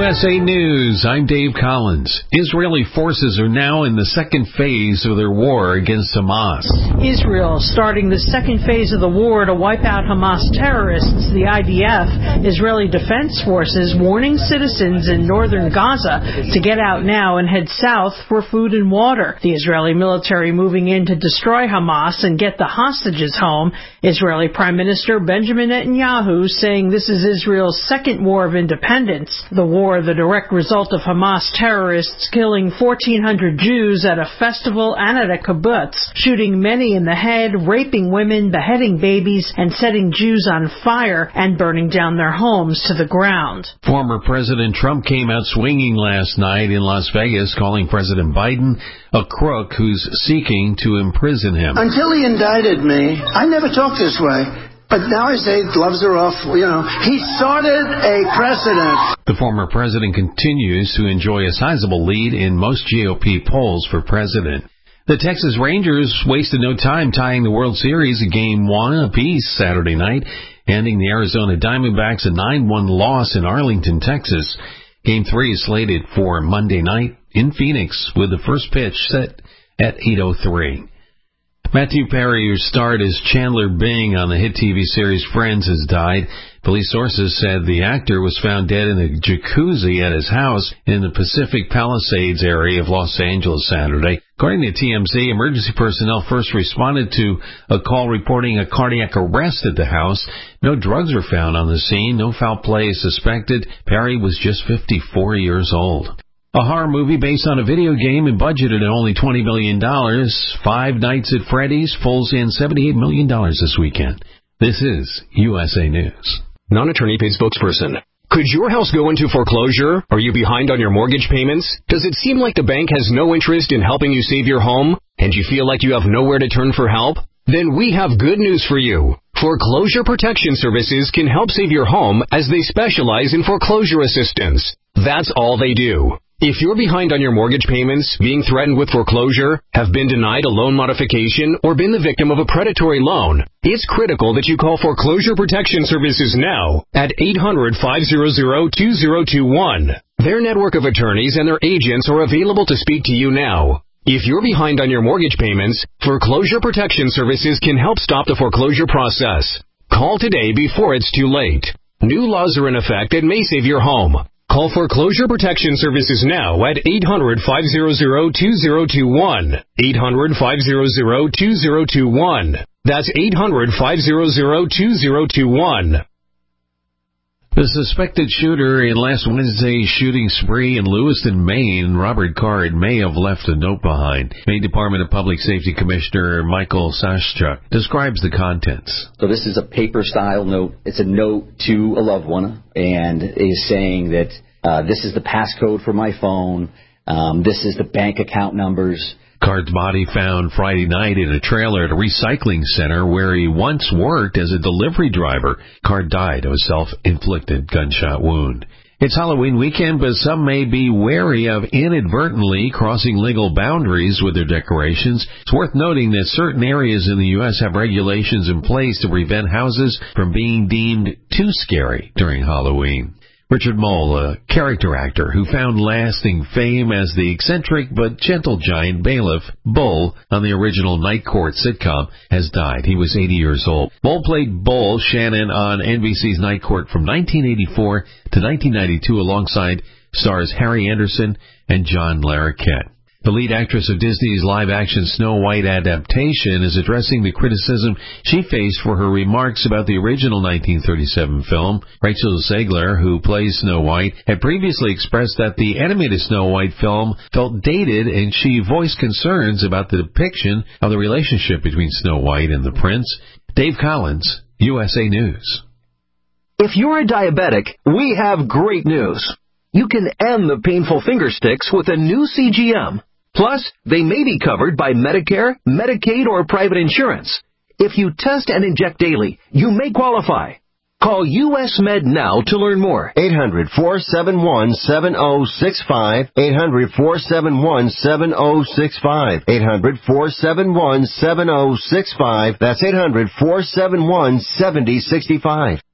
USA News, I'm Dave Collins. Israeli forces are now in the second phase of their war against Hamas. Israel starting the second phase of the war to wipe out Hamas terrorists, the IDF. Israeli Defense Forces warning citizens in northern Gaza to get out now and head south for food and water. The Israeli military moving in to destroy Hamas and get the hostages home. Israeli Prime Minister Benjamin Netanyahu saying this is Israel's second war of independence. The war, the direct result of Hamas terrorists killing 1,400 Jews at a festival and at a kibbutz, shooting many in the head, raping women, beheading babies, and setting Jews on fire and burning down their homes to the ground. Former President Trump came out swinging last night in Las Vegas, calling President Biden a crook who's seeking to imprison him. Until he indicted me, I never talked this way. But now I say gloves are off. He started a precedent. The former president continues to enjoy a sizable lead in most GOP polls for president. The Texas Rangers wasted no time tying the World Series at Game 1 apiece Saturday night, ending the Arizona Diamondbacks a 9-1 loss in Arlington, Texas. Game 3 is slated for Monday night in Phoenix with the first pitch set at 8:03. Matthew Perry, who starred as Chandler Bing on the hit TV series Friends, has died. Police sources said the actor was found dead in a jacuzzi at his house in the Pacific Palisades area of Los Angeles Saturday. According to TMZ, emergency personnel first responded to a call reporting a cardiac arrest at the house. No drugs were found on the scene. No foul play is suspected. Perry was just 54 years old. A horror movie based on a video game and budgeted at only $20 million. Five Nights at Freddy's pulls in $78 million this weekend. This is USA News. Non-attorney paid spokesperson. Could your house go into foreclosure? Are you behind on your mortgage payments? Does it seem like the bank has no interest in helping you save your home? And you feel like you have nowhere to turn for help? Then we have good news for you. Foreclosure Protection Services can help save your home as they specialize in foreclosure assistance. That's all they do. If you're behind on your mortgage payments, being threatened with foreclosure, have been denied a loan modification, or been the victim of a predatory loan, it's critical that you call Foreclosure Protection Services now at 800-500-2021. Their network of attorneys and their agents are available to speak to you now. If you're behind on your mortgage payments, Foreclosure Protection Services can help stop the foreclosure process. Call today before it's too late. New laws are in effect that may save your home. Call Foreclosure Protection Services now at 800-500-2021. 800-500-2021. That's 800-500-2021. The suspected shooter in last Wednesday's shooting spree in Lewiston, Maine, Robert Card, may have left a note behind. Maine Department of Public Safety Commissioner Michael Sashchuk describes the contents. So this is a paper-style note. It's a note to a loved one and is saying that this is the passcode for my phone. This is the bank account numbers. Card's body found Friday night in a trailer at a recycling center where he once worked as a delivery driver. Card died of a self-inflicted gunshot wound. It's Halloween weekend, but some may be wary of inadvertently crossing legal boundaries with their decorations. It's worth noting that certain areas in the U.S. have regulations in place to prevent houses from being deemed too scary during Halloween. Richard Mole, a character actor who found lasting fame as the eccentric but gentle giant bailiff Bull on the original Night Court sitcom, has died. He was 80 years old. Mole played Bull Shannon on NBC's Night Court from 1984 to 1992 alongside stars Harry Anderson and John Larroquette. The lead actress of Disney's live-action Snow White adaptation is addressing the criticism she faced for her remarks about the original 1937 film. Rachel Zegler, who plays Snow White, had previously expressed that the animated Snow White film felt dated, and she voiced concerns about the depiction of the relationship between Snow White and the prince. Dave Collins, USA News. If you're a diabetic, we have great news. You can end the painful finger sticks with a new CGM. Plus, they may be covered by Medicare, Medicaid, or private insurance. If you test and inject daily, you may qualify. Call US Med now to learn more. 800-471-7065. 800-471-7065. 800-471-7065. That's 800-471-7065.